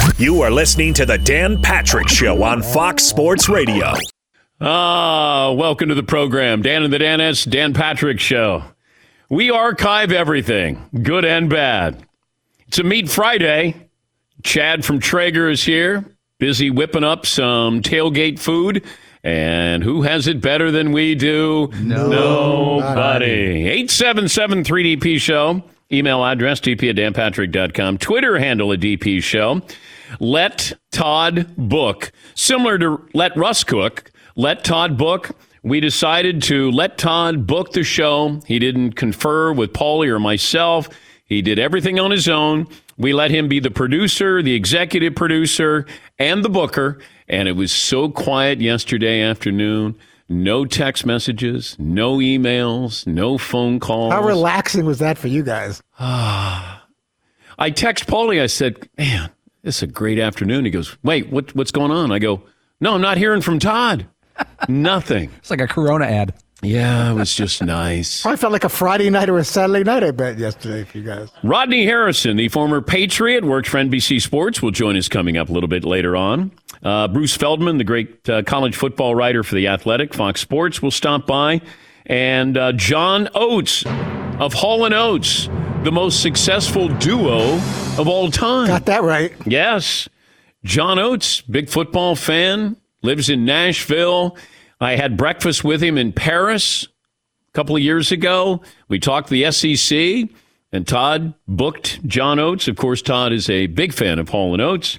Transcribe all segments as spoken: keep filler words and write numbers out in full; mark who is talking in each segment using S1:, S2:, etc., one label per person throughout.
S1: You are listening to the Dan Patrick Show on Fox Sports Radio.
S2: Ah, welcome to the program. Dan and the Danettes, Dan Patrick Show. We archive everything, good and bad. It's a Meat Friday. Chad from Traeger is here, busy whipping up some tailgate food. And who has it better than we do?
S3: No,
S2: Nobody. eight seven seven three D P Show. Email address, d p at dan patrick dot com. Twitter handle at D P Show. Let Todd book. Similar to Let Russ cook. Let Todd book. We decided to let Todd book the show. He didn't confer with Paulie or myself. He did everything on his own. We let him be the producer, the executive producer, and the booker. And it was so quiet yesterday afternoon. No text messages, no emails, no phone calls.
S3: How relaxing was that for you guys?
S2: I text Paulie. I said, man, this is a great afternoon. He goes, wait, what, what's going on? I go, no, I'm not hearing from Todd. Nothing.
S4: It's like a Corona ad.
S2: Yeah, it was just nice.
S3: Probably felt like a Friday night or a Saturday night, I bet, yesterday for you guys.
S2: Rodney Harrison, the former Patriot, worked for N B C Sports, will join us coming up a little bit later on. Uh, Bruce Feldman, the great uh, college football writer for The Athletic, Fox Sports, will stop by. And uh, John Oates of Hall and Oates, the most successful duo of all time.
S3: Got that right.
S2: Yes. John Oates, big football fan, lives in Nashville. I had breakfast with him in Paris a couple of years ago. We talked the S E C, and Todd booked John Oates. Of course, Todd is a big fan of Hall and Oates.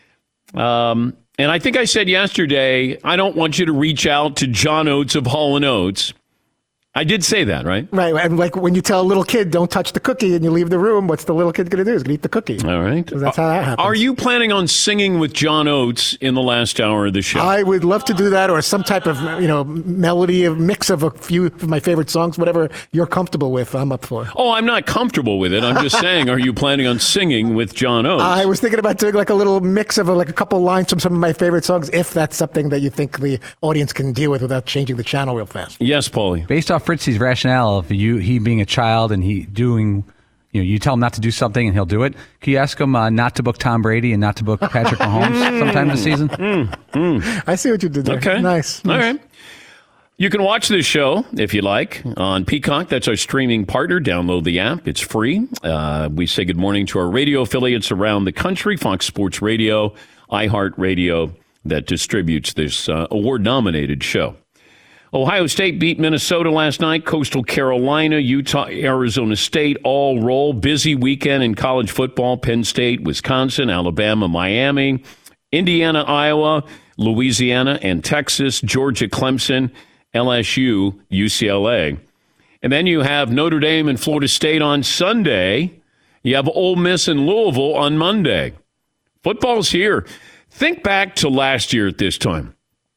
S2: Um, and I think I said yesterday, I don't want you to reach out to John Oates of Hall and Oates. I did say that, right?
S3: Right. And like when you tell a little kid, don't touch the cookie, and you leave the room, what's the little kid going to do? He's going to eat the cookie.
S2: All right.
S3: So that's how that happens.
S2: Are you planning on singing with John Oates in the last hour of the show?
S3: I would love to do that, or some type of, you know, melody, a mix of a few of my favorite songs, whatever you're comfortable with, I'm up for.
S2: Oh, I'm not comfortable with it. I'm just saying, are you planning on singing with John Oates?
S3: I was thinking about doing like a little mix of a, like a couple lines from some of my favorite songs, if that's something that you think the audience can deal with without changing the channel real fast.
S2: Yes, Paulie.
S4: Based off Fritzy's rationale of you, he being a child and he doing, you know, you tell him not to do something and he'll do it. Can you ask him uh, not to book Tom Brady and not to book Patrick Mahomes sometime this season?
S2: Mm, mm.
S3: I see what you did there.
S2: Okay.
S3: Nice.
S2: All
S3: nice.
S2: right. You can watch this show, if you like, on Peacock. That's our streaming partner. Download the app. It's free. Uh, we say good morning to our radio affiliates around the country, Fox Sports Radio, iHeartRadio, that distributes this uh, award-nominated show. Ohio State beat Minnesota last night. Coastal Carolina, Utah, Arizona State all roll. Busy weekend in college football. Penn State, Wisconsin, Alabama, Miami, Indiana, Iowa, Louisiana, and Texas, Georgia, Clemson, L S U, U C L A. And then you have Notre Dame and Florida State on Sunday. You have Ole Miss and Louisville on Monday. Football's here. Think back to last year at this time,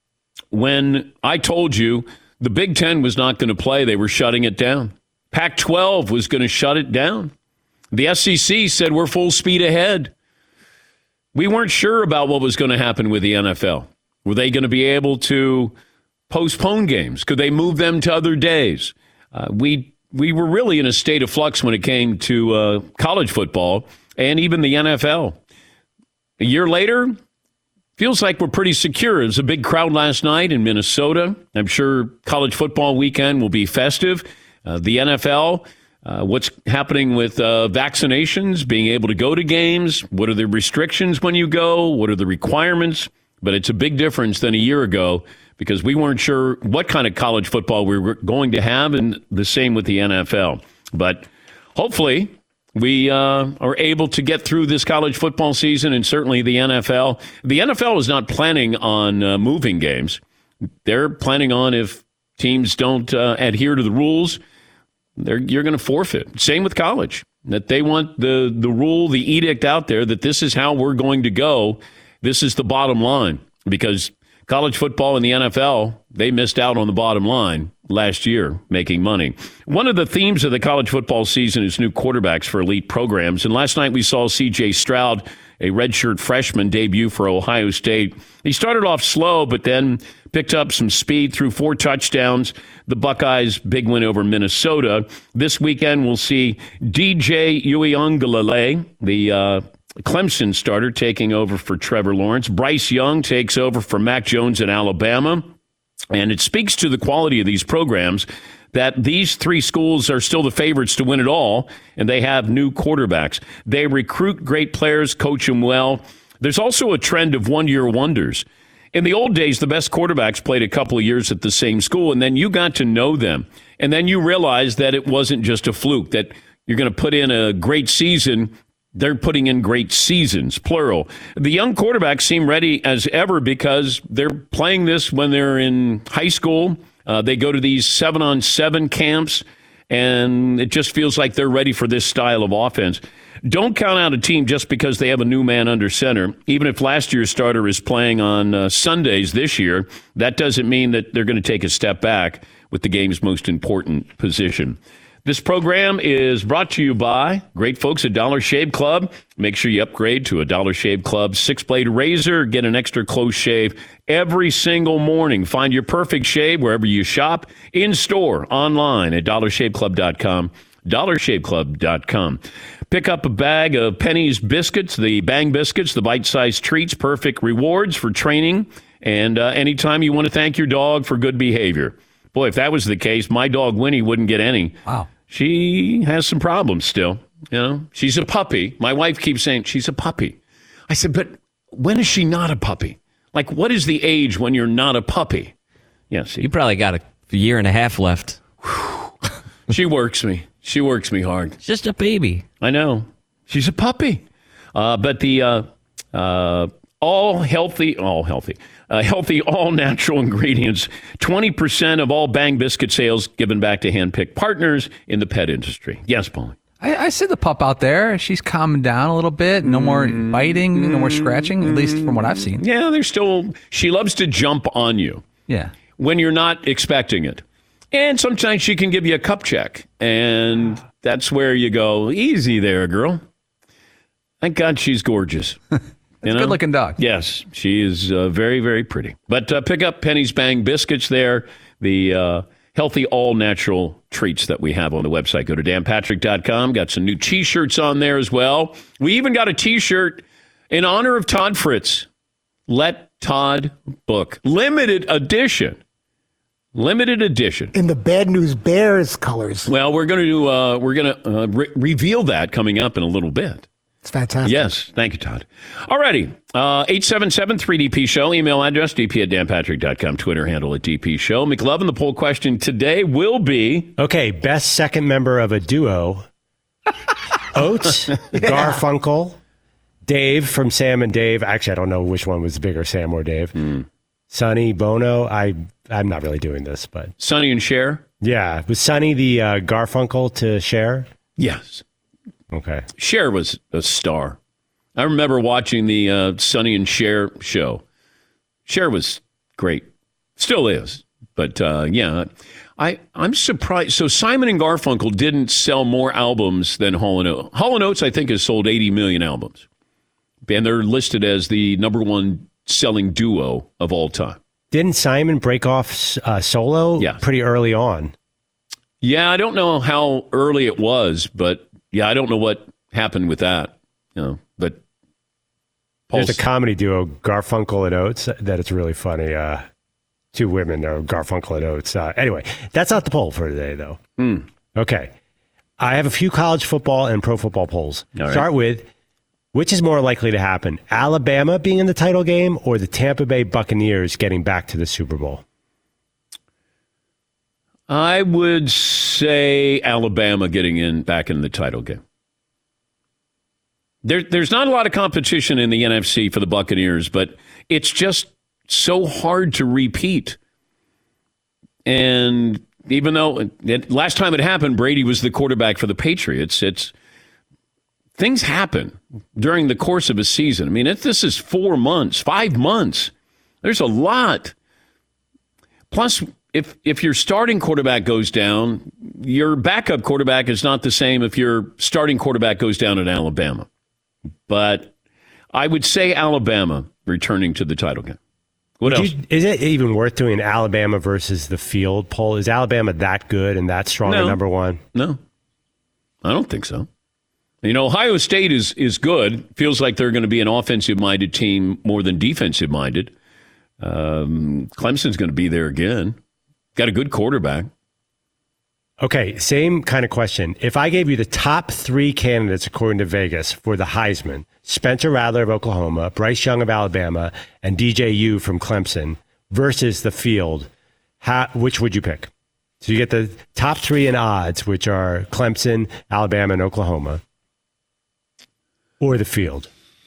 S2: when I told you the Big Ten was not going to play. They were shutting it down. Pac twelve was going to shut it down. The S E C said we're full speed ahead. We weren't sure about what was going to happen with the N F L. Were they going to be able to postpone games? Could they move them to other days? Uh, we we were really in a state of flux when it came to uh, college football and even the N F L. A year later, feels like we're pretty secure. It was a big crowd last night in Minnesota. I'm sure college football weekend will be festive. Uh, the N F L, uh, what's happening with uh, vaccinations, being able to go to games. What are the restrictions when you go? What are the requirements? But it's a big difference than a year ago because we weren't sure what kind of college football we were going to have, and the same with the N F L. But hopefully we uh, are able to get through this college football season, and certainly the N F L. The N F L is not planning on uh, moving games. They're planning on, if teams don't uh, adhere to the rules, they're, you're going to forfeit. Same with college, that they want the, the rule, the edict out there that this is how we're going to go. This is the bottom line, because college football and the N F L, they missed out on the bottom line last year, making money. One of the themes of the college football season is new quarterbacks for elite programs. And last night we saw C J Stroud, a redshirt freshman, debut for Ohio State. He started off slow, but then picked up some speed, threw four touchdowns. The Buckeyes' big win over Minnesota. This weekend we'll see D J Uiagalelei, the uh, Clemson starter taking over for Trevor Lawrence. Bryce Young takes over for Mac Jones in Alabama. And it speaks to the quality of these programs that these three schools are still the favorites to win it all, and they have new quarterbacks. They recruit great players, coach them well. There's also a trend of one-year wonders. In the old days, the best quarterbacks played a couple of years at the same school, and then you got to know them. And then you realized that it wasn't just a fluke, that you're going to put in a great season. They're putting in great seasons, plural. The young quarterbacks seem ready as ever because they're playing this when they're in high school. Uh, they go to these seven-on-seven camps, and it just feels like they're ready for this style of offense. Don't count out a team just because they have a new man under center. Even if last year's starter is playing on uh, Sundays this year, that doesn't mean that they're going to take a step back with the game's most important position. This program is brought to you by great folks at Dollar Shave Club. Make sure you upgrade to a Dollar Shave Club six-blade razor. Get an extra close shave every single morning. Find your perfect shave wherever you shop, in-store, online at dollar shave club dot com, dollar shave club dot com. Pick up a bag of Penny's biscuits, the Bang Biscuits, the bite-sized treats, perfect rewards for training, and uh, anytime you want to thank your dog for good behavior. Boy, if that was the case, my dog Winnie wouldn't get any.
S4: Wow.
S2: She has some problems still. You know, she's a puppy. My wife keeps saying she's a puppy. I said, but when is she not a puppy? Like, what is the age when you're not a puppy? Yeah, see.
S5: You probably got a year and a half left.
S2: She works me. She works me hard.
S5: It's just a baby.
S2: I know. She's a puppy. Uh, but the uh, uh, all healthy, all healthy, uh, healthy, all natural ingredients, twenty percent of all Bang Biscuit sales given back to hand-picked partners in the pet industry. Yes, Paulie.
S4: I, I see the pup out there. She's calming down a little bit. No more biting, no more scratching, at least from what I've seen.
S2: Yeah, there's still, she loves to jump on you.
S4: Yeah.
S2: When you're not expecting it. And sometimes she can give you a cup check. And that's where you go, easy there, girl. Thank God she's gorgeous.
S4: It's a good-looking dog.
S2: Yes, she is uh, very, very pretty. But uh, pick up Penny's Bang Biscuits there, the uh, healthy, all-natural treats that we have on the website. Go to dan patrick dot com. Got some new T-shirts on there as well. We even got a T-shirt in honor of Todd Fritz. Let Todd book. Limited edition. Limited edition.
S3: In the Bad News Bears colors.
S2: Well, we're going to uh, we're going to uh, re- reveal that coming up in a little bit.
S3: It's fantastic.
S2: Yes. Thank you, Todd. All righty. Uh, eight seven seven three D P show. Email address, d p at dan patrick dot com. Twitter handle at D P show. McLovin, the poll question today will be...
S6: Okay, best second member of a duo. Oates, yeah. Garfunkel, Dave from Sam and Dave. Actually, I don't know which one was bigger, Sam or Dave.
S2: Mm.
S6: Sonny, Bono. I, I'm not really doing this, but...
S2: Sonny and Cher?
S6: Yeah. Was Sonny the uh, Garfunkel to Cher?
S2: Yes.
S6: Okay.
S2: Cher was a star. I remember watching the uh, Sonny and Cher show. Cher was great. Still is. But, uh, yeah, I, I'm surprised. So Simon and Garfunkel didn't sell more albums than Hall and Oates. Hall and Oates, I think, has sold eighty million albums. And they're listed as the number one selling duo of all time.
S6: Didn't Simon break off uh, solo
S2: yeah.
S6: pretty early on?
S2: Yeah, I don't know how early it was, but... Yeah, I don't know what happened with that, you know, but Paul's...
S6: There's a comedy duo, Garfunkel and Oates, that it's really funny. Uh, two women are Garfunkel and Oates. Uh, anyway, that's not the poll for today, though.
S2: Mm.
S6: Okay. I have a few college football and pro football polls.
S2: All right.
S6: Start with, which is more likely to happen? Alabama being in the title game or the Tampa Bay Buccaneers getting back to the Super Bowl?
S2: I would say Alabama getting in back in the title game. There, there's not a lot of competition in the N F C for the Buccaneers, but it's just so hard to repeat. And even though it, last time it happened, Brady was the quarterback for the Patriots, it's things happen during the course of a season. I mean, it, this is four months, five months. There's a lot. Plus, If if your starting quarterback goes down, your backup quarterback is not the same if your starting quarterback goes down at Alabama. But I would say Alabama returning to the title game. What
S6: Would
S2: else?
S6: You, is it even worth doing Alabama versus the field poll? Is Alabama that good and that strong
S2: No.
S6: at number one?
S2: No, I don't think so. You know, Ohio State is is good. Feels like they're going to be an offensive-minded team more than defensive-minded. Um, Clemson's going to be there again. Got a good quarterback.
S6: Okay, same kind of question. If I gave you the top three candidates according to Vegas for the Heisman, Spencer Rattler of Oklahoma, Bryce Young of Alabama, and D J U from Clemson versus the field, how, which would you pick? So you get the top three in odds, which are Clemson, Alabama, and Oklahoma, or the field.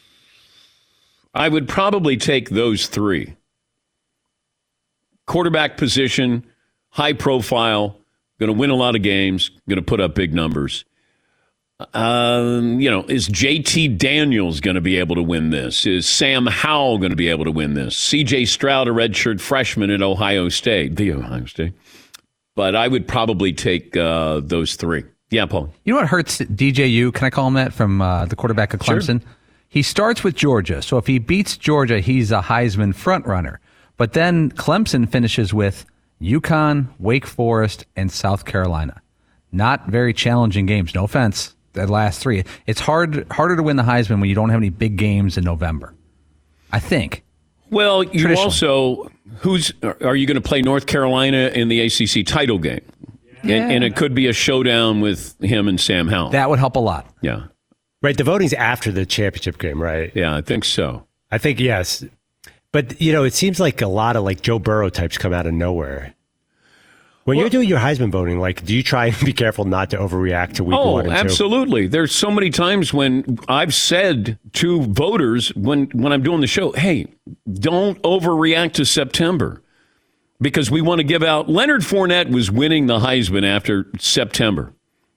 S2: I would probably take those three. Quarterback position, high profile, going to win a lot of games, going to put up big numbers. Um, you know, is J T Daniels going to be able to win this? Is Sam Howell going to be able to win this? C J Stroud, a redshirt freshman at Ohio State, the Ohio State. But I would probably take uh, those three. Yeah, Paul.
S4: You know what hurts D J U? Can I call him that, from uh, the quarterback of Clemson? Sure. He starts with Georgia. So if he beats Georgia, he's a Heisman front runner. But then Clemson finishes with UConn, Wake Forest, and South Carolina. Not very challenging games. No offense. That last three. It's hard harder to win the Heisman when you don't have any big games in November, I think.
S2: Well, you also, who's are you going to play North Carolina in the A C C title game? Yeah. And, and it could be a showdown with him and Sam Howell.
S4: That would help a lot.
S2: Yeah.
S6: Right, the voting's after the championship game, right?
S2: Yeah, I think so.
S6: I think, yes. But, you know, it seems like a lot of, like, Joe Burrow types come out of nowhere. When well, you're doing your Heisman voting, like, do you try and be careful not to overreact to week
S2: oh,
S6: one and two?
S2: Oh, absolutely. There's so many times when I've said to voters when, when I'm doing the show, hey, don't overreact to September because we want to give out. Leonard Fournette was winning the Heisman after September.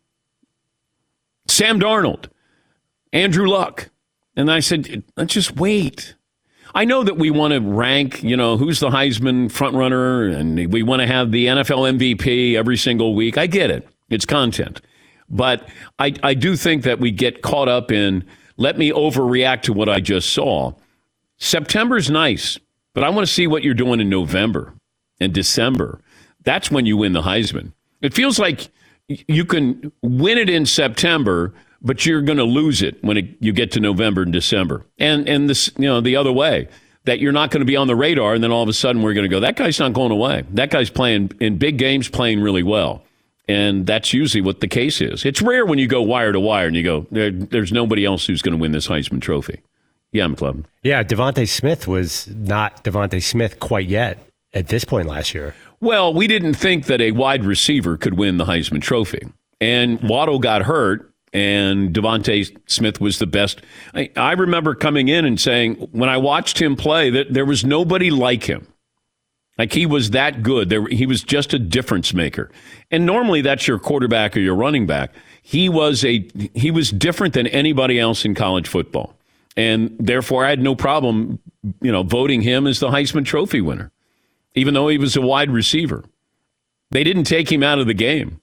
S2: Sam Darnold, Andrew Luck. And I said, let's just wait. I know that we want to rank, you know, who's the Heisman frontrunner, and we want to have the N F L M V P every single week. I get it. It's content. But I, I do think that we get caught up in, let me overreact to what I just saw. September's nice, but I want to see what you're doing in November and December. That's when you win the Heisman. It feels like you can win it in September, but you're going to lose it when it, you get to November and December. And and this, you know, the other way, that you're not going to be on the radar, and then all of a sudden we're going to go, that guy's not going away. That guy's playing in big games, playing really well. And that's usually what the case is. It's rare when you go wire to wire and you go, there, there's nobody else who's going to win this Heisman Trophy. Yeah, McClellan.
S6: Yeah, Devontae Smith was not Devontae Smith quite yet at this point last year.
S2: Well, we didn't think that a wide receiver could win the Heisman Trophy. And Waddle got hurt, and Devontae Smith was the best. I, I remember coming in and saying, when I watched him play, that there was nobody like him. Like, he was that good. There, he was just a difference maker. And normally that's your quarterback or your running back. He was a he was different than anybody else in college football. And therefore, I had no problem, you know, voting him as the Heisman Trophy winner, even though he was a wide receiver. They didn't take him out of the game.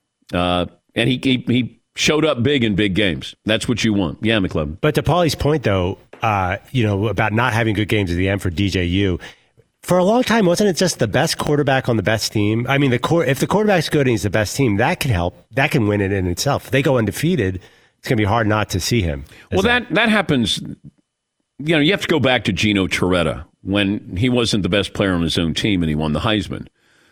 S2: Uh, and he, he he showed up big in big games. That's what you want. Yeah, McClellan.
S6: But to Paulie's point, though, uh, you know, about not having good games at the end for D J U, for a long time, wasn't it just the best quarterback on the best team? I mean, the core, if the quarterback's good and he's the best team, that can help. That can win it in itself. If they go undefeated, it's going to be hard not to see him.
S2: Well, that, that happens. You know, you have to go back to Gino Torretta when he wasn't the best player on his own team and he won the Heisman.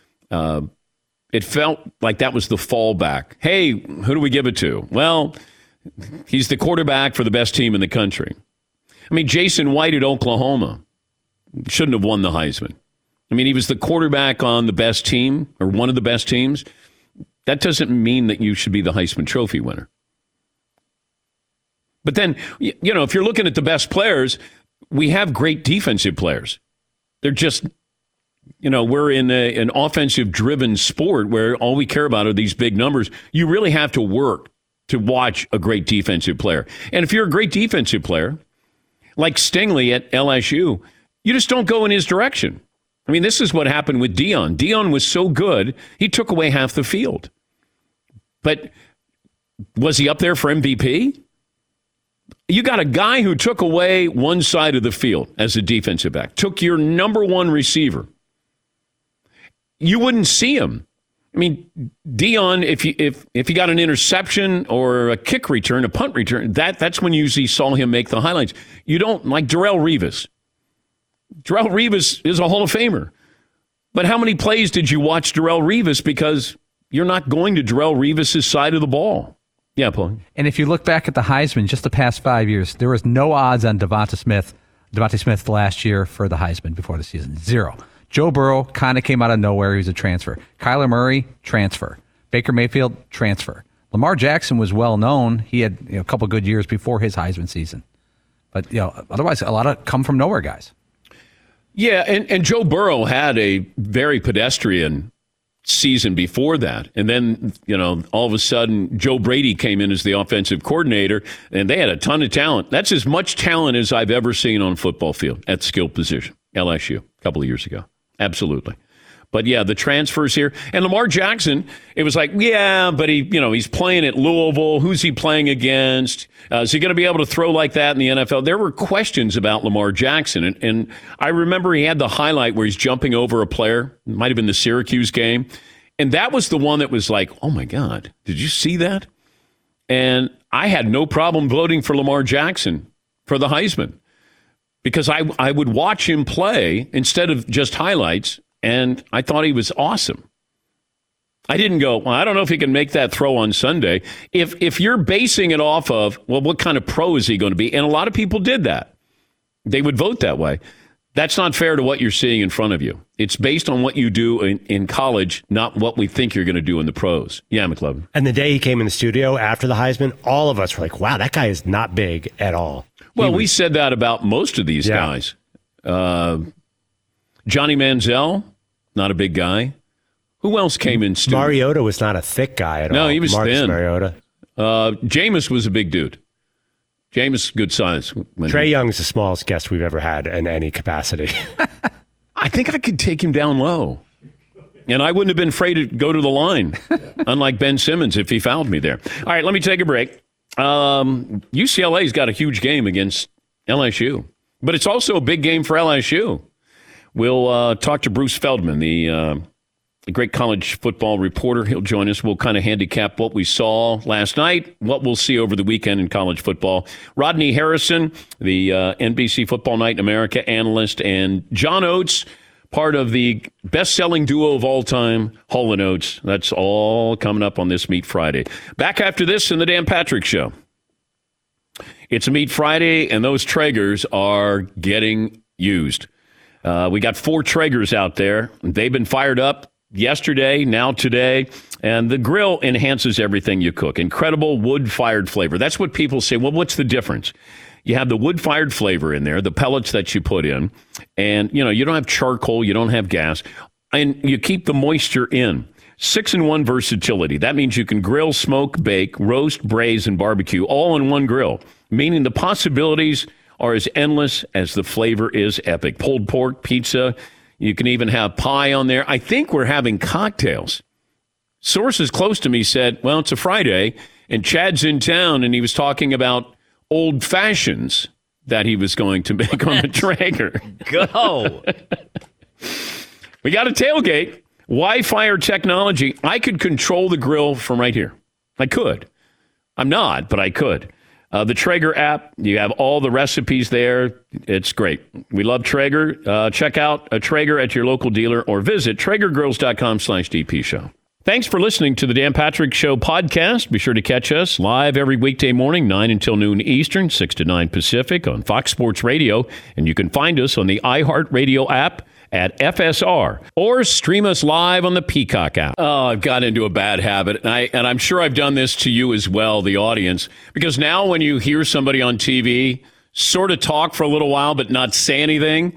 S2: Uh, it felt like that was the fallback. Hey, who do we give it to? Well, he's the quarterback for the best team in the country. I mean, Jason White at Oklahoma shouldn't have won the Heisman. I mean, he was the quarterback on the best team or one of the best teams. That doesn't mean that you should be the Heisman Trophy winner. But then, you know, if you're looking at the best players, we have great defensive players. They're just, you know, we're in a, an offensive-driven sport where all we care about are these big numbers. You really have to work to watch a great defensive player. And if you're a great defensive player, like Stingley at L S U, you just don't go in his direction. I mean, this is what happened with Deion. Deion was so good, he took away half the field. But was he up there for M V P? You got a guy who took away one side of the field as a defensive back, took your number one receiver. You wouldn't see him. I mean, Dion, if you if if he got an interception or a kick return, a punt return, that that's when you usually saw him make the highlights. You don't like Darrelle Revis. Darrelle Revis is a Hall of Famer. But how many plays did you watch Darrelle Revis? Because you're not going to Darrelle Revis' side of the ball. Yeah, Paul.
S4: And if you look back at the Heisman, just the past five years, there was no odds on Devonta Smith, Devonta Smith last year for the Heisman before the season. Zero. Joe Burrow kind of came out of nowhere. He was a transfer. Kyler Murray, transfer. Baker Mayfield, transfer. Lamar Jackson was well known. He had you know, a couple good years before his Heisman season. But you know, otherwise, a lot of come from nowhere guys.
S2: Yeah, and, and Joe Burrow had a very pedestrian season before that. And then, you know, all of a sudden, Joe Brady came in as the offensive coordinator, and they had a ton of talent. That's as much talent as I've ever seen on a football field at skill position. L S U, a couple of years ago. Absolutely. But yeah, the transfers here. And Lamar Jackson, it was like, yeah, but he, you know, he's playing at Louisville. Who's he playing against? Uh, is he going to be able to throw like that in the N F L? There were questions about Lamar Jackson. And, and I remember he had the highlight where he's jumping over a player. It might have been the Syracuse game. And that was the one that was like, oh my God, did you see that? And I had no problem voting for Lamar Jackson for the Heisman. Because I, I would watch him play instead of just highlights, and I thought he was awesome. I didn't go, well, I don't know if he can make that throw on Sunday. If if you're basing it off of, well, what kind of pro is he going to be? And a lot of people did that. They would vote that way. That's not fair to what you're seeing in front of you. It's based on what you do in, in college, not what we think you're going to do in the pros. Yeah, McLovin.
S6: And the day he came in the studio after the Heisman, all of us were like, wow, that guy is not big at all.
S2: Well, was, we said that about most of these yeah. guys. Uh, Johnny Manziel, not a big guy. Who else came in studio?
S6: Mariota was not a thick guy at
S2: no,
S6: all.
S2: No, he was
S6: Marcus
S2: thin.
S6: Mariota.
S2: Uh, Jameis was a big dude. Jameis, good size.
S6: Trey he, Young's the smallest guest we've ever had in any capacity.
S2: I think I could take him down low. And I wouldn't have been afraid to go to the line, unlike Ben Simmons if he fouled me there. All right, let me take a break. Um, U C L A's got a huge game against L S U, but it's also a big game for L S U. We'll uh, talk to Bruce Feldman, the, uh, the great college football reporter. He'll join us. We'll kind of handicap what we saw last night, what we'll see over the weekend in college football. Rodney Harrison, the uh, N B C Football Night in America analyst, and John Oates, part of the best-selling duo of all time, Hall and Oates. That's all coming up on this Meat Friday. Back after this in the Dan Patrick Show. It's a Meat Friday, and those Traegers are getting used. Uh, we got four Traegers out there. They've been fired up yesterday, now today, and the grill enhances everything you cook. Incredible wood-fired flavor. That's what people say. Well, what's the difference? You have the wood-fired flavor in there, the pellets that you put in, and, you know, you don't have charcoal, you don't have gas, and you keep the moisture in. Six-in-one versatility. That means you can grill, smoke, bake, roast, braise, and barbecue all in one grill, meaning the possibilities are as endless as the flavor is epic. Pulled pork, pizza, you can even have pie on there. I think we're having cocktails. Sources close to me said, well, it's a Friday, and Chad's in town, and he was talking about old fashions that he was going to make on the Traeger.
S5: Go.
S2: We got a tailgate, Wi-Fi or technology. I could control the grill from right here. I could. I'm not, but I could. Uh, the Traeger app, you have all the recipes there. It's great. We love Traeger. Uh, check out a Traeger at your local dealer or visit TraegerGrills.com slash DP show. Thanks for listening to the Dan Patrick Show podcast. Be sure to catch us live every weekday morning, nine until noon Eastern, six to nine Pacific on Fox Sports Radio. And you can find us on the iHeartRadio app at F S R or stream us live on the Peacock app. Oh, I've got into a bad habit, and, I, and I'm sure I've done this to you as well, the audience, because now when you hear somebody on T V sort of talk for a little while but not say anything,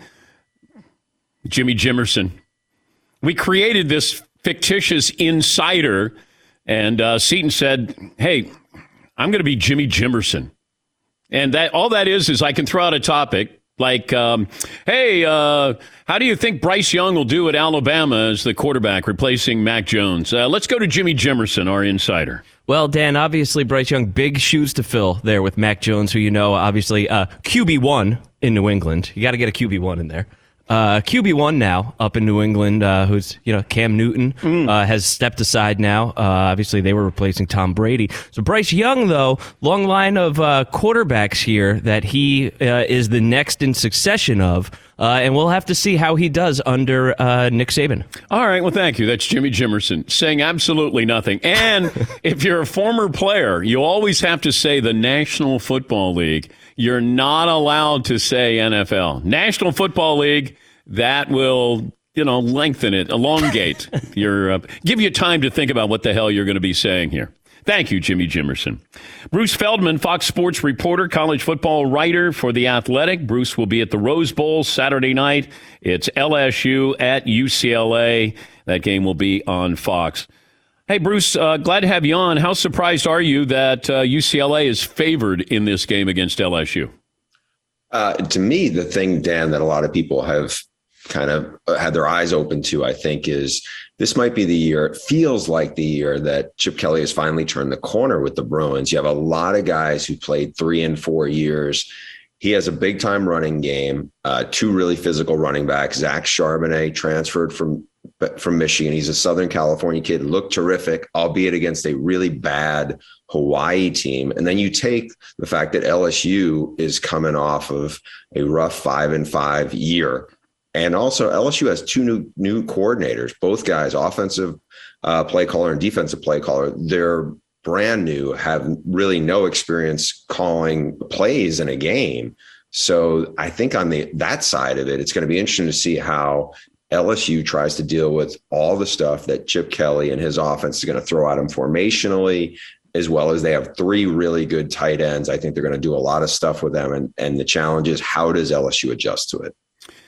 S2: Jimmy Jimerson. We created this fictitious insider, and uh, Seton said, hey, I'm going to be Jimmy Jimerson. And that all that is is I can throw out a topic like, um, hey, uh, how do you think Bryce Young will do at Alabama as the quarterback replacing Mac Jones? Uh, let's go to Jimmy Jimerson, our insider.
S5: Well, Dan, obviously Bryce Young, big shoes to fill there with Mac Jones, who you know, obviously uh, Q B one in New England. You got to get a Q B one in there. Uh, Q B one now up in New England, uh, who's, you know, Cam Newton mm. uh, has stepped aside now. Uh, obviously, they were replacing Tom Brady. So Bryce Young, though, long line of uh, quarterbacks here that he uh, is the next in succession of. Uh, and we'll have to see how he does under uh, Nick Saban.
S2: All right. Well, thank you. That's Jimmy Jimerson saying absolutely nothing. And if you're a former player, you always have to say the National Football League. You're not allowed to say N F L. National Football League, that will, you know, lengthen it, elongate your, uh, give you time to think about what the hell you're going to be saying here. Thank you, Jimmy Jimerson. Bruce Feldman, Fox Sports reporter, college football writer for The Athletic. Bruce will be at the Rose Bowl Saturday night. It's L S U at U C L A. That game will be on Fox. Hey, Bruce, uh, glad to have you on. How surprised are you that uh, U C L A is favored in this game against L S U?
S7: Uh, to me, the thing, Dan, that a lot of people have kind of had their eyes open to, I think, is this might be the year, it feels like the year that Chip Kelly has finally turned the corner with the Bruins. You have a lot of guys who played three and four years. He has a big time running game, uh, two really physical running backs. Zach Charbonnet transferred from from Michigan. He's a Southern California kid, looked terrific, albeit against a really bad Hawaii team. And then you take the fact that L S U is coming off of a rough five and five year. And also L S U has two new new coordinators, both guys, offensive uh, play caller and defensive play caller. They're brand new, have really no experience calling plays in a game. So I think on the that side of it, it's going to be interesting to see how L S U tries to deal with all the stuff that Chip Kelly and his offense is going to throw at them formationally, as well as they have three really good tight ends. I think they're going to do a lot of stuff with them. And, and the challenge is, how does L S U adjust to it?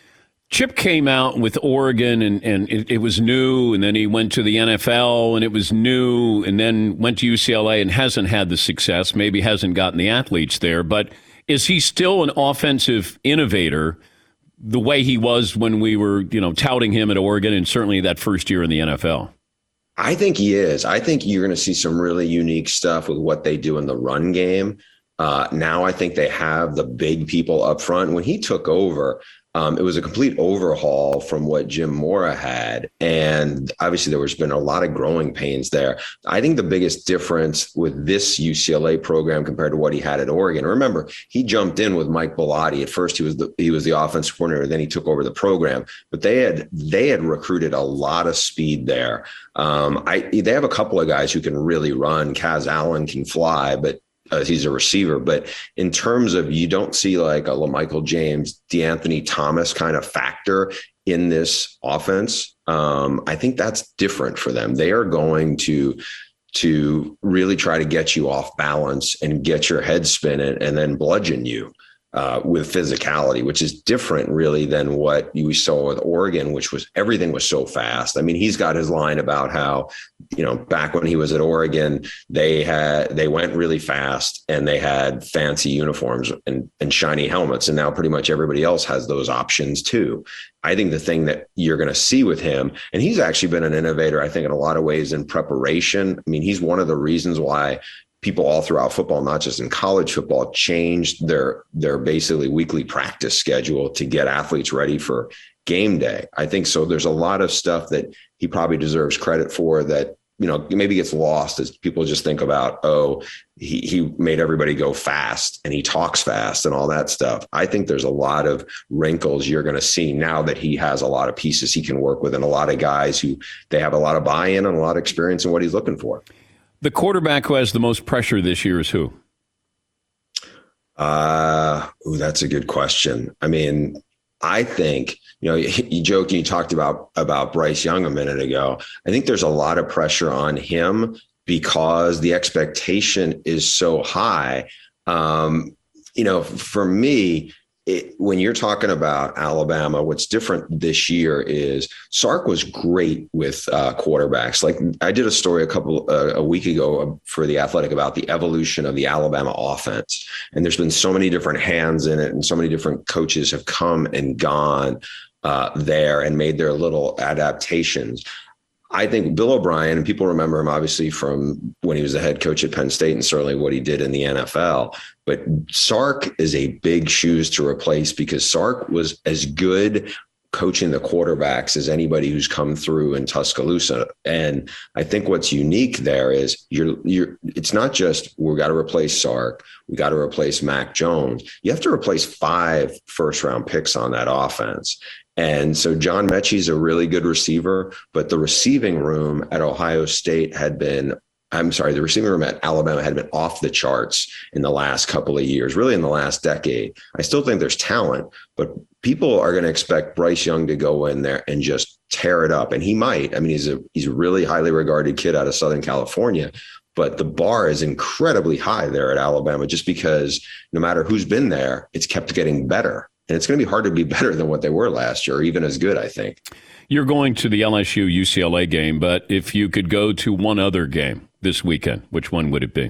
S2: Chip came out with Oregon, and, and it, it was new, and then he went to the N F L, and it was new, and then went to U C L A and hasn't had the success, maybe hasn't gotten the athletes there. But is he still an offensive innovator the way he was when we were, you know, touting him at Oregon and certainly that first year in the N F L?
S7: I think he is. I think you're going to see some really unique stuff with what they do in the run game. Uh, now I think they have the big people up front. When he took over, Um, it was a complete overhaul from what Jim Mora had. And obviously there was been a lot of growing pains there. I think the biggest difference with this U C L A program compared to what he had at Oregon, remember, he jumped in with Mike Bellotti. At first he was the, he was the offensive coordinator, then he took over the program, but they had, they had recruited a lot of speed there. Um, I, they have a couple of guys who can really run. Kaz Allen can fly, but Uh, he's a receiver, but in terms of, you don't see like a LaMichael James, DeAnthony Thomas kind of factor in this offense. Um, I think that's different for them. They are going to, to really try to get you off balance and get your head spinning and then bludgeon you uh, with physicality, which is different really than what you saw with Oregon, which was everything was so fast. I mean, he's got his line about how, you know, back when he was at Oregon, they had, they went really fast and they had fancy uniforms and, and shiny helmets. And now pretty much everybody else has those options too. I think the thing that you're going to see with him, and he's actually been an innovator, I think in a lot of ways in preparation. I mean, he's one of the reasons why people all throughout football, not just in college football, changed their, their basically weekly practice schedule to get athletes ready for game day. I think so. There's a lot of stuff that he probably deserves credit for that, you know, maybe gets lost as people just think about, oh, he, he made everybody go fast and he talks fast and all that stuff. I think there's a lot of wrinkles you're going to see now that he has a lot of pieces he can work with and a lot of guys who they have a lot of buy-in and a lot of experience in what he's looking for.
S2: The quarterback who has the most pressure this year is who?
S7: Uh, ooh, that's a good question. I mean, I think, you know, you joked and you talked about, about Bryce Young a minute ago. I think there's a lot of pressure on him because the expectation is so high. Um, you know, for me, it, when you're talking about Alabama, what's different this year is Sark was great with uh, quarterbacks. Like I did a story a couple uh, a week ago for The Athletic about the evolution of the Alabama offense. And there's been so many different hands in it and so many different coaches have come and gone uh, there and made their little adaptations. I think Bill O'Brien, and people remember him obviously from when he was the head coach at Penn State and certainly what he did in the N F L. But Sark is a big shoes to replace because Sark was as good coaching the quarterbacks as anybody who's come through in Tuscaloosa. And I think what's unique there is you're, you're, it's not just, we got to replace Sark. We got to replace Mac Jones. You have to replace five first round picks on that offense. And so John Mechie's a really good receiver, but the receiving room at Ohio State had been I'm sorry, the receiving room at Alabama had been off the charts in the last couple of years, really in the last decade. I still think there's talent, but people are going to expect Bryce Young to go in there and just tear it up. And he might. I mean, he's a he's a really highly regarded kid out of Southern California, but the bar is incredibly high there at Alabama just because no matter who's been there, it's kept getting better. And it's going to be hard to be better than what they were last year, or even as good, I think.
S2: You're going to the L S U U C L A game, but if you could go to one other game this weekend, which one would it be?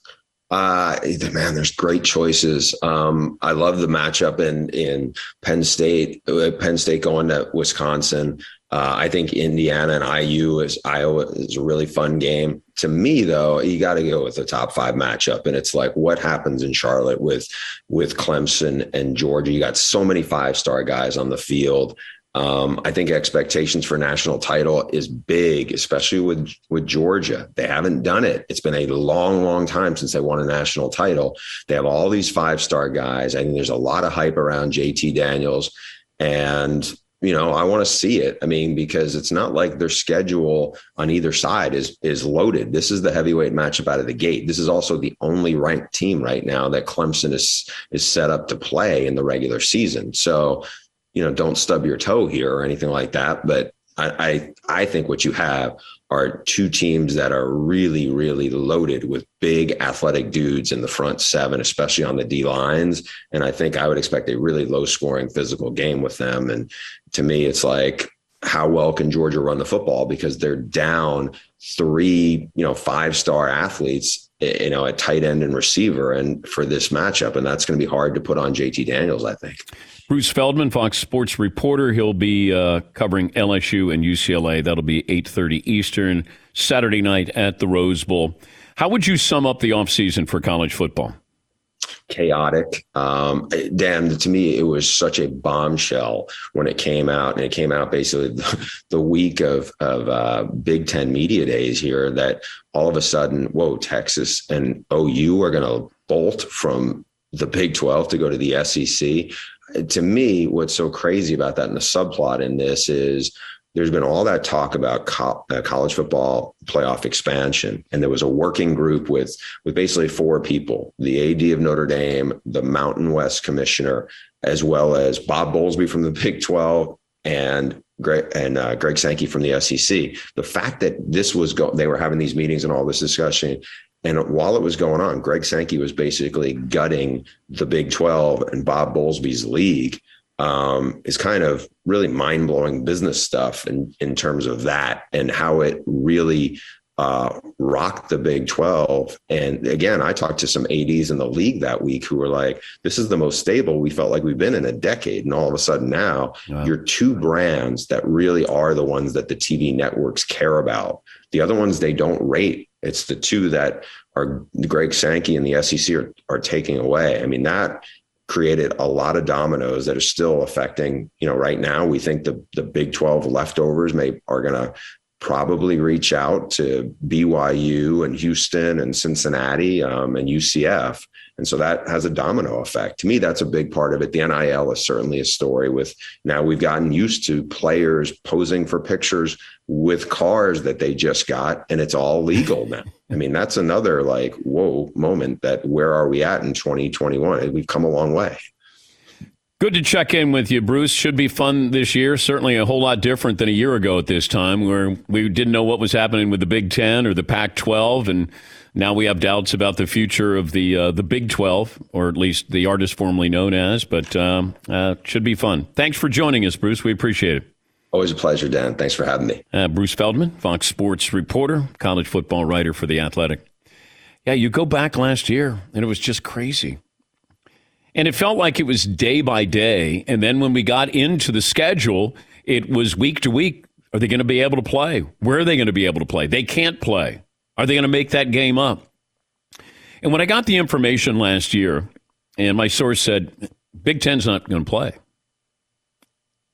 S7: Uh, man, there's great choices. Um, I love the matchup in, in Penn State, Penn State going to Wisconsin. Uh, I think Indiana and I U is Iowa is a really fun game. To me, though, you got to go with the top five matchup. And it's like, what happens in Charlotte with, with Clemson and Georgia? You got so many five-star guys on the field. Um, I think expectations for national title is big, especially with, with Georgia. They haven't done it. It's been a long, long time since they won a national title. They have all these five-star guys. I think there's a lot of hype around J T Daniels. And, you know, I want to see it. I mean, because it's not like their schedule on either side is, is loaded. This is the heavyweight matchup out of the gate. This is also the only ranked team right now that Clemson is, is set up to play in the regular season. So, you know, don't stub your toe here or anything like that. But I, I, I think what you have are two teams that are really, really loaded with big athletic dudes in the front seven, especially on the D lines. And I think I would expect a really low scoring physical game with them. And to me, it's like, how well can Georgia run the football? Because they're down three, you know, five-star athletes, you know, at tight end and receiver and for this matchup. And that's going to be hard to put on J T Daniels, I think.
S2: Bruce Feldman, Fox Sports reporter. He'll be uh, covering L S U and U C L A. That'll be eight thirty Eastern, Saturday night at the Rose Bowl. How would you sum up the offseason for college football?
S7: Chaotic. Um, damn, to me, it was such a bombshell when it came out. And it came out basically the, the week of, of uh, Big Ten media days here that all of a sudden, whoa, Texas and O U are going to bolt from the Big twelve to go to the S E C. To me, what's so crazy about that and the subplot in this is there's been all that talk about co- uh, college football playoff expansion. And there was a working group with, with basically four people, the A D of Notre Dame, the Mountain West commissioner, as well as Bob Bowlesby from the Big twelve and Greg, and uh, Greg Sankey from the S E C. The fact that this was go- they were having these meetings and all this discussion, and while it was going on, Greg Sankey was basically gutting the Big twelve and Bob Bowlesby's league. Um, is kind of really mind-blowing business stuff in, in terms of that and how it really uh, rocked the Big twelve. And again, I talked to some A Ds in the league that week who were like, this is the most stable we felt like we've been in a decade. And all of a sudden now wow. You're two brands that really are the ones that the T V networks care about. The other ones they don't rate. It's the two that are Greg Sankey and the S E C are, are taking away. I mean, that created a lot of dominoes that are still affecting, you know, right now we think the, the Big twelve leftovers may are going to probably reach out to B Y U and Houston and Cincinnati um, and U C F. And so that has a domino effect. To me, that's a big part of it. The N I L is certainly a story with now we've gotten used to players posing for pictures with cars that they just got, and it's all legal now. I mean, that's another like, whoa moment that where are we at in twenty twenty-one? We've come a long way.
S2: Good to check in with you, Bruce. Should be fun this year. Certainly a whole lot different than a year ago at this time where we didn't know what was happening with the Big Ten or the Pac twelve. And now we have doubts about the future of the uh, the Big twelve, or at least the artist formerly known as. But um, uh, should be fun. Thanks for joining us, Bruce. We appreciate it.
S7: Always a pleasure, Dan. Thanks for having me.
S2: Uh, Bruce Feldman, Fox Sports reporter, college football writer for The Athletic. Yeah, you go back last year, and it was just crazy. And it felt like it was day by day. And then when we got into the schedule, it was week to week. Are they going to be able to play? Where are they going to be able to play? They can't play. Are they going to make that game up? And when I got the information last year, and my source said, Big Ten's not going to play,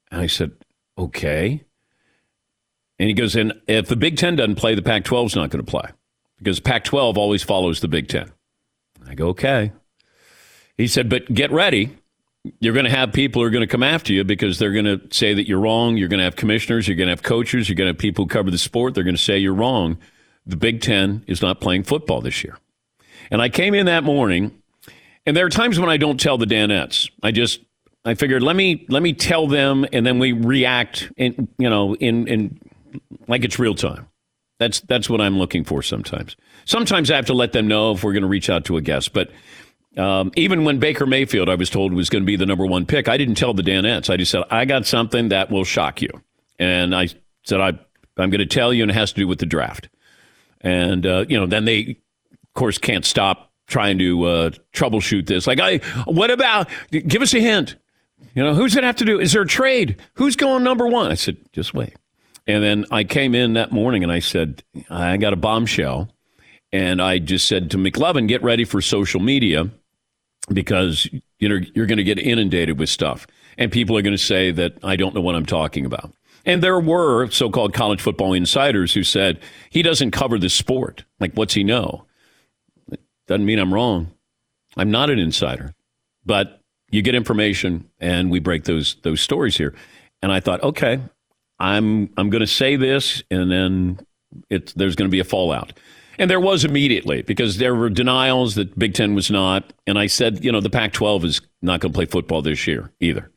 S2: And I said, okay. And he goes, and if the Big Ten doesn't play, the Pac twelve is not going to play because Pac twelve always follows the Big Ten. I go, okay. He said, but get ready. You're going to have people who are going to come after you because they're going to say that you're wrong. You're going to have commissioners. You're going to have coaches. You're going to have people who cover the sport. They're going to say you're wrong. The Big Ten is not playing football this year. And I came in that morning, and there are times when I don't tell the Danettes. I just, I figured, let me let me tell them, and then we react, in, you know, in in like it's real time. That's that's what I'm looking for sometimes. Sometimes I have to let them know if we're going to reach out to a guest. But um, even when Baker Mayfield, I was told, was going to be the number one pick, I didn't tell the Danettes. I just said, I got something that will shock you. And I said, I, I'm going to tell you, and it has to do with the draft. And, uh, you know, then they, of course, can't stop trying to uh, troubleshoot this. Like, I, what about, give us a hint. You know, who's it have to do? Is there a trade? Who's going number one? I said, just wait. And then I came in that morning and I said, I got a bombshell. And I just said to McLovin, get ready for social media because, you know, you're going to get inundated with stuff. And people are going to say that I don't know what I'm talking about. And there were so-called college football insiders who said, he doesn't cover the sport. Like, what's he know? It doesn't mean I'm wrong. I'm not an insider. But you get information, and we break those those stories here. And I thought, okay, I'm I'm going to say this, and then it, there's going to be a fallout. And there was immediately, because there were denials that Big Ten was not. And I said, you know, the Pac twelve is not going to play football this year either.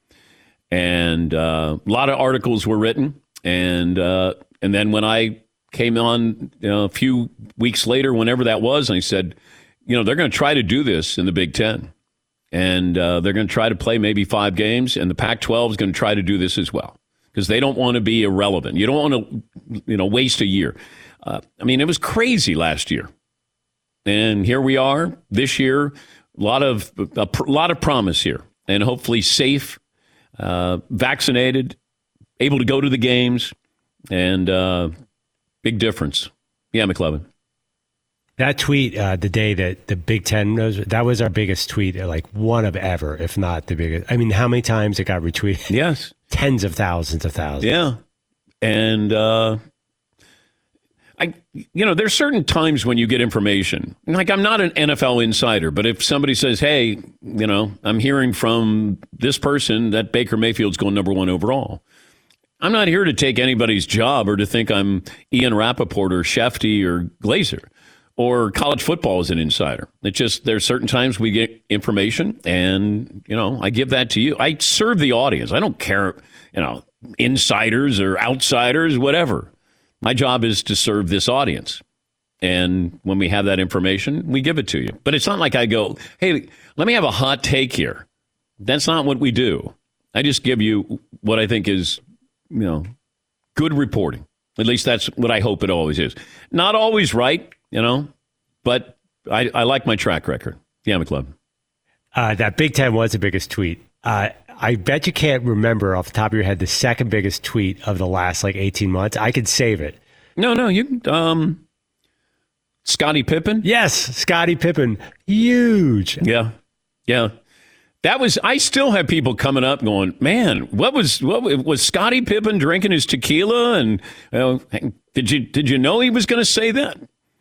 S2: And uh, a lot of articles were written. And uh, and then when I came on you know, a few weeks later, whenever that was, I said, you know, they're going to try to do this in the Big Ten. And uh, they're going to try to play maybe five games. And the Pac twelve is going to try to do this as well. Because they don't want to be irrelevant. You don't want to, you know, waste a year. Uh, I mean, it was crazy last year. And here we are this year. A lot of, a pr- lot of promise here. And hopefully safe, uh, vaccinated, able to go to the games, and uh, big difference. Yeah, McLovin.
S6: That tweet, uh, the day that the Big Ten knows, that was our biggest tweet, like one of ever, if not the biggest. I mean, how many times it got retweeted?
S2: Yes.
S6: Tens of thousands of thousands.
S2: Yeah. And, uh, I, you know, there's certain times when you get information. Like, I'm not an N F L insider, but if somebody says, hey, you know, I'm hearing from this person that Baker Mayfield's going number one overall. I'm not here to take anybody's job or to think I'm Ian Rappaport or Shefty or Glazer or college football as an insider. It's just there's certain times we get information and, you know, I give that to you. I serve the audience. I don't care, you know, insiders or outsiders, whatever. My job is to serve this audience. And when we have that information, we give it to you. But it's not like I go, hey, let me have a hot take here. That's not what we do. I just give you what I think is, you know, good reporting. At least that's what I hope it always is. Not always right, you know, but I, I like my track record. Yeah, McLovin.
S6: Uh, that Big Ten was the biggest tweet. Uh, I bet you can't remember off the top of your head the second biggest tweet of the last like eighteen months. I could save it.
S2: No, no, you um Scottie Pippen?
S6: Yes, Scottie Pippen. Huge.
S2: Yeah. Yeah. That was I still have people coming up going, "Man, what was what was Scottie Pippen drinking his tequila and you know, did you did you know he was going to say that?"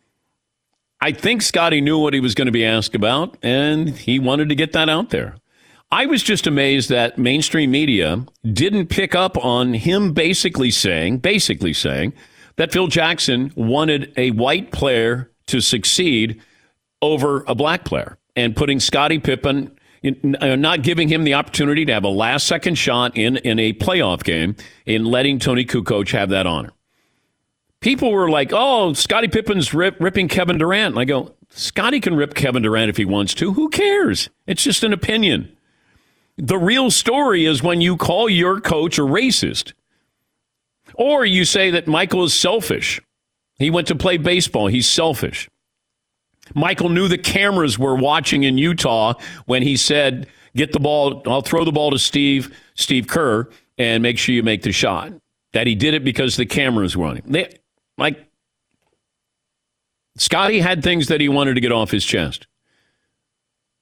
S2: I think Scottie knew what he was going to be asked about and he wanted to get that out there. I was just amazed that mainstream media didn't pick up on him basically saying, basically saying that Phil Jackson wanted a white player to succeed over a black player and putting Scottie Pippen, not giving him the opportunity to have a last second shot in, in a playoff game and letting Tony Kukoc have that honor. People were like, oh, Scottie Pippen's rip, ripping Kevin Durant. And I go, Scottie can rip Kevin Durant if he wants to. Who cares? It's just an opinion. The real story is when you call your coach a racist. Or you say that Michael is selfish. He went to play baseball. He's selfish. Michael knew the cameras were watching in Utah when he said, get the ball, I'll throw the ball to Steve, Steve Kerr, and make sure you make the shot. That he did it because the cameras were on him. They, like, Scottie had things that he wanted to get off his chest.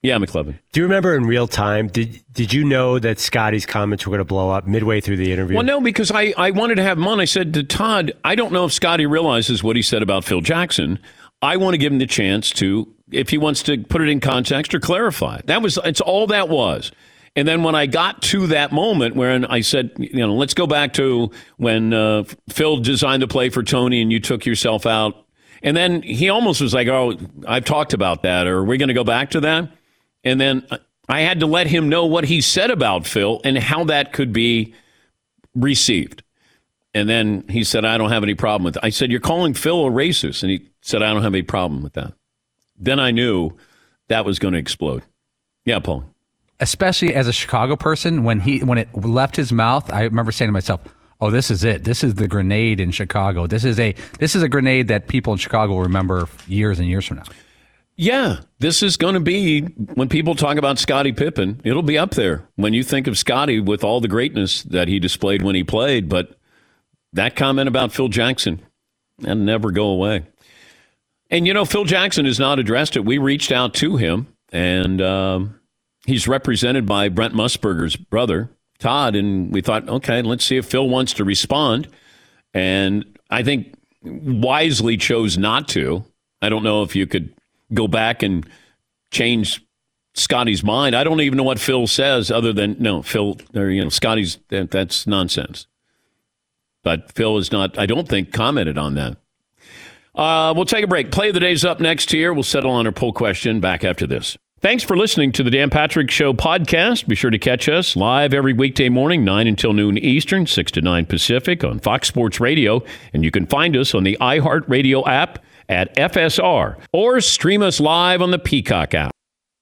S2: Yeah, McLovin.
S6: Do you remember in real time, did did you know that Scotty's comments were going to blow up midway through the interview?
S2: Well, no, because I, I wanted to have him on. I said to Todd, I don't know if Scotty realizes what he said about Phil Jackson. I want to give him the chance to, if he wants to put it in context or clarify. That was, it's all that was. And then when I got to that moment where I said, you know, let's go back to when uh, Phil designed the play for Tony and you took yourself out. And then he almost was like, oh, I've talked about that. Or are we going to go back to that? And then I had to let him know what he said about Phil and how that could be received. And then he said, I don't have any problem with it. I said, you're calling Phil a racist. And he said, I don't have any problem with that. Then I knew that was going to explode. Yeah, Paul.
S4: Especially as a Chicago person, when he when it left his mouth, I remember saying to myself, oh, this is it. This is the grenade in Chicago. This is a this is a grenade that people in Chicago will remember years and years from now.
S2: Yeah, this is going to be, when people talk about Scottie Pippen, it'll be up there when you think of Scottie with all the greatness that he displayed when he played. But that comment about Phil Jackson, that'll never go away. And, you know, Phil Jackson has not addressed it. We reached out to him, and um, he's represented by Brent Musburger's brother, Todd, and we thought, okay, let's see if Phil wants to respond. And I think wisely chose not to. I don't know if you could go back and change Scotty's mind. I don't even know what Phil says other than, no, Phil, or, you know, Scotty's, that, that's nonsense. But Phil is not, I don't think, commented on that. Uh, we'll take a break. Play of the Day's up next here. We'll settle on our poll question back after this. Thanks for listening to the Dan Patrick Show podcast. Be sure to catch us live every weekday morning, nine until noon Eastern, six to nine Pacific on Fox Sports Radio. And you can find us on the iHeartRadio app at F S R or stream us live on the Peacock app.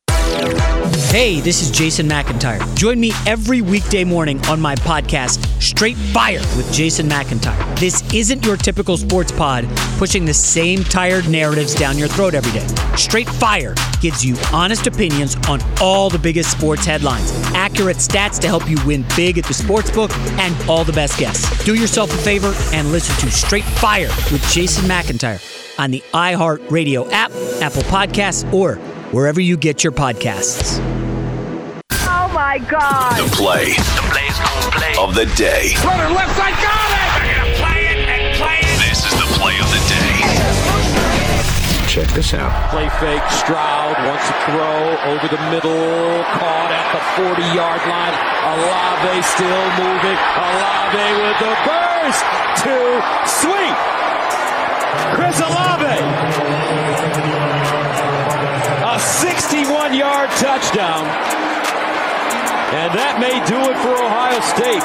S8: Hey, this is Jason McIntyre. Join me every weekday morning on my podcast, Straight Fire with Jason McIntyre. This isn't your typical sports pod pushing the same tired narratives down your throat every day. Straight Fire gives you honest opinions on all the biggest sports headlines, accurate stats to help you win big at the sportsbook, and all the best guests. Do yourself a favor and listen to Straight Fire with Jason McIntyre on the iHeartRadio app, Apple Podcasts, or wherever you get your podcasts.
S9: Oh, my God.
S1: The play, the play's gonna play of the day.
S9: Runner left side, got it! They're going to play it and play it.
S1: This is the play of the day. Check this out.
S10: Play fake, Stroud wants to throw over the middle, caught at the forty-yard line. Olave still moving. Olave with the burst. Too sweet. Chris Olave. A sixty-one-yard touchdown. And that may do it for Ohio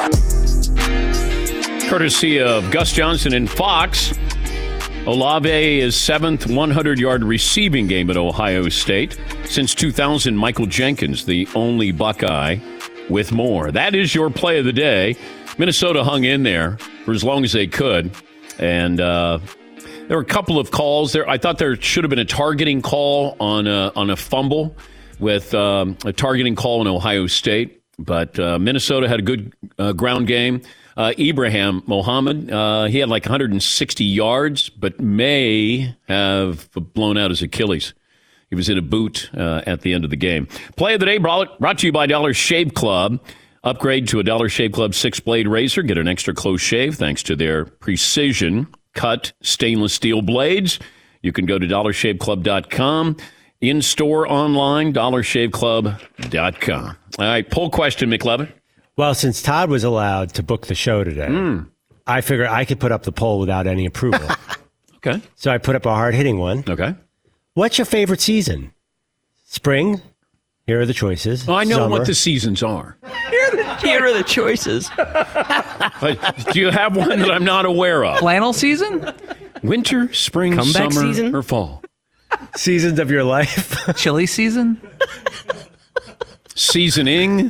S2: State. Courtesy of Gus Johnson and Fox, Olave is seventh hundred-yard receiving game at Ohio State. Since two thousand, Michael Jenkins, the only Buckeye with more. That is your play of the day. Minnesota hung in there for as long as they could. And uh, there were a couple of calls there. I thought there should have been a targeting call on a, on a fumble with um, a targeting call in Ohio State. But uh, Minnesota had a good uh, ground game. Uh, Ibrahim Mohammed, uh, he had like one hundred sixty yards, but may have blown out his Achilles. He was in a boot uh, at the end of the game. Play of the day brought, brought to you by Dollar Shave Club. Upgrade to a Dollar Shave Club six-blade razor. Get an extra close shave thanks to their precision cut stainless steel blades. You can go to dollar shave club dot com. In-store, online, dollar shave club dot com. All right, poll question, McLevin.
S6: Well, since Todd was allowed to book the show today, mm. I figured I could put up the poll without any approval.
S2: Okay.
S6: So I put up a hard-hitting one.
S2: Okay.
S6: What's your favorite season? Spring? Here are the choices.
S2: Oh, I know
S6: Summer.
S2: what the seasons are.
S5: Here are the, here are the choices.
S2: Do you have one that I'm not aware of?
S4: Flannel season?
S2: Winter, spring,
S5: Comeback
S2: summer,
S5: season?
S2: or fall?
S6: Seasons of your life.
S4: Chili season?
S2: Seasoning?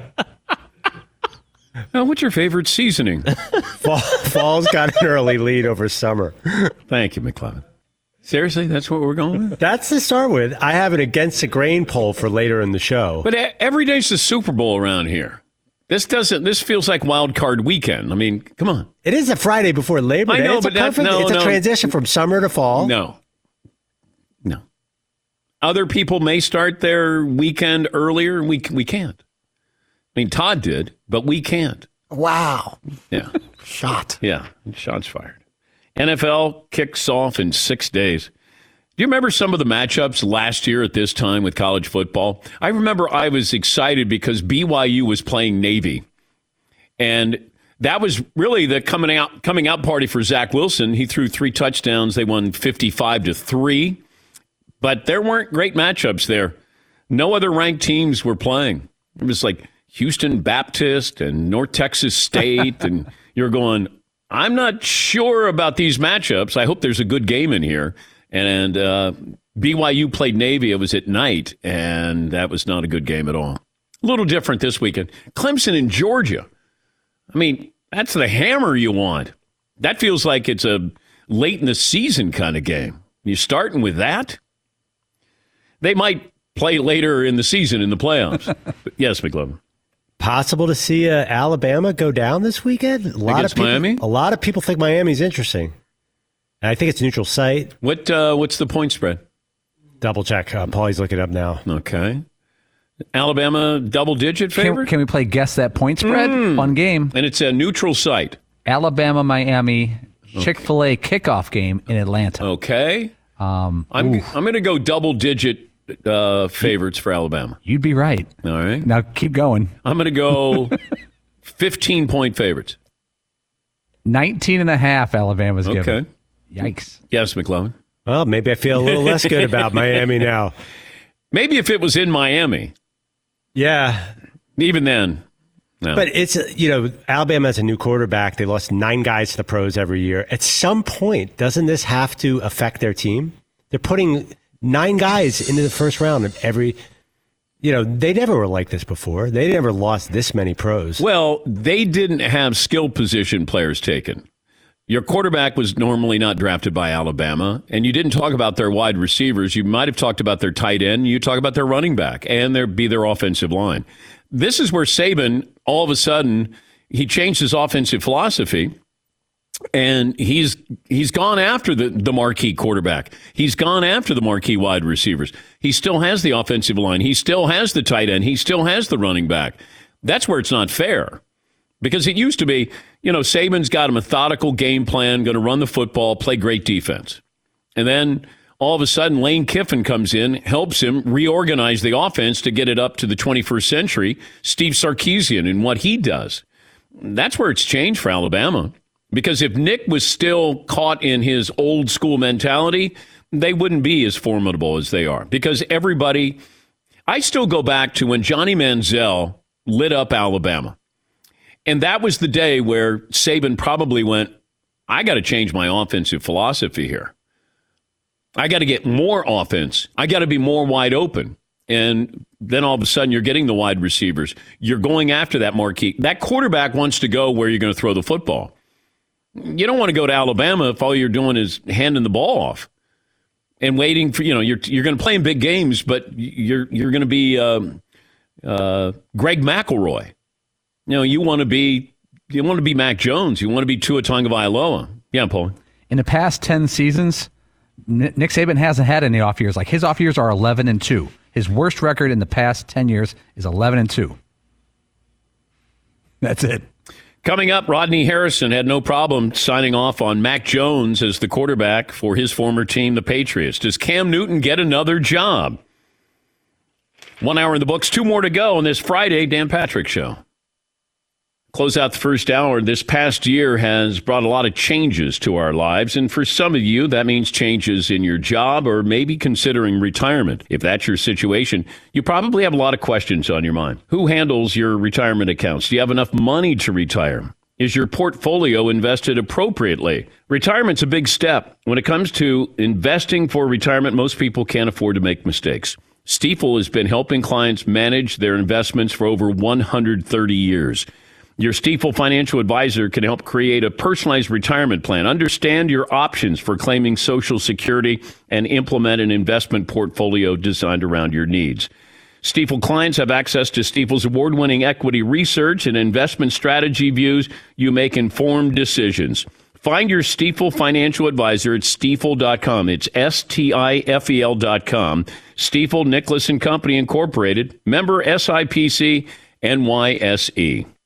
S2: Oh, what's your favorite seasoning?
S6: Fall, fall's got an early lead over summer.
S2: Thank you, McLevin. Seriously, that's what we're going with?
S6: That's to start with. I have an against the grain poll for later in the show.
S2: But every day's the Super Bowl around here. This doesn't. This feels like wild card weekend. I mean, come on.
S6: It is a Friday before Labor Day.
S2: I know,
S6: it's
S2: but
S6: a perfect,
S2: that, no,
S6: it's a
S2: no.
S6: transition from summer to fall.
S2: No. No. Other people may start their weekend earlier. We we can't. I mean, Todd did, but we can't.
S3: Wow.
S2: Yeah.
S3: Shot.
S2: Yeah. Shots fired. N F L kicks off in six days. Do you remember some of the matchups last year at this time with college football? I remember I was excited because B Y U was playing Navy. And that was really the coming out coming out party for Zach Wilson. He threw three touchdowns. They won fifty-five to three. But there weren't great matchups there. No other ranked teams were playing. It was like Houston Baptist and North Texas State. And you're going, I'm not sure about these matchups. I hope there's a good game in here. And uh, B Y U played Navy. It was at night, and that was not a good game at all. A little different this weekend. Clemson in Georgia. I mean, that's the hammer you want. That feels like it's a late in the season kind of game. You starting with that? They might play later in the season in the playoffs. But yes, McLovin.
S6: Possible to see uh, Alabama go down this weekend? A lot
S2: Against
S6: of people,
S2: Miami?
S6: A lot of people think Miami's interesting. And I think it's a neutral site.
S2: What uh, what's the point spread?
S6: Double check. Uh, Paulie's looking up now.
S2: Okay. Alabama double-digit favorite?
S4: Can, can we play Guess That Point Spread?
S2: Mm.
S4: Fun game.
S2: And it's a neutral site.
S4: Alabama, Miami, Chick-fil-A kickoff game in Atlanta.
S2: Okay.
S4: Um,
S2: I'm
S4: oof.
S2: I'm going to go double-digit uh, favorites for Alabama.
S4: You'd be right.
S2: All right.
S4: Now keep going.
S2: I'm going to go fifteen-point favorites.
S4: nineteen and a half Alabama's
S2: Okay.
S4: given. Yikes.
S2: Yes, McLovin.
S6: Well, maybe I feel a little less good about Miami now.
S2: Maybe if it was in Miami.
S6: Yeah.
S2: Even then. No.
S6: But it's, uh, you know, Alabama has a new quarterback. They lost nine guys to the pros every year. At some point, doesn't this have to affect their team? They're putting nine guys into the first round of every, you know, they never were like this before. They never lost this many pros.
S2: Well, they didn't have skill position players taken. Your quarterback was normally not drafted by Alabama, and you didn't talk about their wide receivers. You might have talked about their tight end. You talk about their running back, and there be their offensive line. This is where Saban, all of a sudden, he changed his offensive philosophy, and he's he's gone after the, the marquee quarterback. He's gone after the marquee wide receivers. He still has the offensive line. He still has the tight end. He still has the running back. That's where it's not fair. Because it used to be, you know, Saban's got a methodical game plan, going to run the football, play great defense. And then all of a sudden, Lane Kiffin comes in, helps him reorganize the offense to get it up to the twenty-first century. Steve Sarkisian and what he does. That's where it's changed for Alabama. Because if Nick was still caught in his old school mentality, they wouldn't be as formidable as they are. Because everybody, I still go back to when Johnny Manziel lit up Alabama. And that was the day where Saban probably went, I got to change my offensive philosophy here. I got to get more offense. I got to be more wide open. And then all of a sudden you're getting the wide receivers. You're going after that marquee. That quarterback wants to go where you're going to throw the football. You don't want to go to Alabama if all you're doing is handing the ball off and waiting for, you know, you're you're going to play in big games, but you're you're going to be um, uh, Greg McElroy. You know, you want to be you want to be Mac Jones. You want to be Tua Tagovailoa. Yeah, Paul.
S4: In the past ten seasons, Nick Saban hasn't had any off years. Like his off years are eleven and two. His worst record in the past ten years is eleven and two. That's it.
S2: Coming up, Rodney Harrison had no problem signing off on Mac Jones as the quarterback for his former team, the Patriots. Does Cam Newton get another job? One hour in the books, two more to go on this Friday Dan Patrick Show. Close out the first hour. This past year has brought a lot of changes to our lives, and for some of you, that means changes in your job or maybe considering retirement. If that's your situation, you probably have a lot of questions on your mind. Who handles your retirement accounts? Do you have enough money to retire? Is your portfolio invested appropriately? Retirement's a big step. When it comes to investing for retirement, most people can't afford to make mistakes. Stifel has been helping clients manage their investments for over one hundred thirty years. Your Stifel financial advisor can help create a personalized retirement plan, understand your options for claiming Social Security, and implement an investment portfolio designed around your needs. Stifel clients have access to Stifel's award-winning equity research and investment strategy views. You make informed decisions. Find your Stifel financial advisor at stifel dot com. It's S T I F E L dot com. Stifel, Nicholas and Company Incorporated. Member S I P C, N Y S E.